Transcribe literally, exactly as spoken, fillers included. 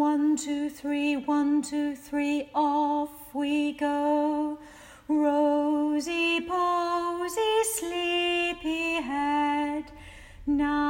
One, two, three, one, two, three, off we go. Rosy posy, sleepy head. Now